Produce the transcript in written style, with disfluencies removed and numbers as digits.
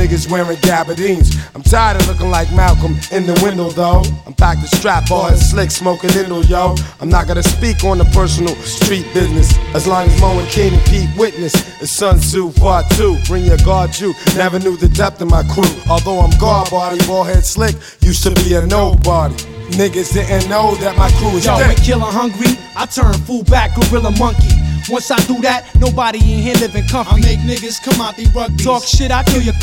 niggas wearing gabardines. I'm tired of looking like Malcolm in the window though. I'm packed to strap hard, slick, smoking Indo, yo. I'm not gonna speak on the personal street business. As long as Mo and Kane and Pete witness, it's Sun Tzu Part 2. Bring your guard, you never knew the depth of my crew. Although I'm guard body, ball head slick, used to be a nobody. Niggas didn't know that my crew is yo, dead. when killer hungry, I turn fullback gorilla monkey. Once I do that, nobody in here living comfy. I make niggas come out they rugby. Talk shit, I kill your